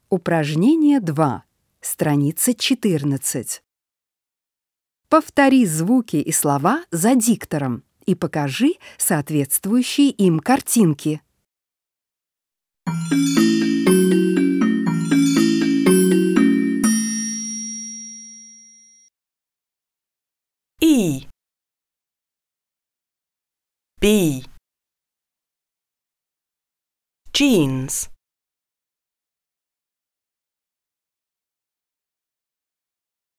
Упражнение 2. Страница 14. Повтори звуки и слова за диктором и покажи соответствующие им картинки. E B Jeans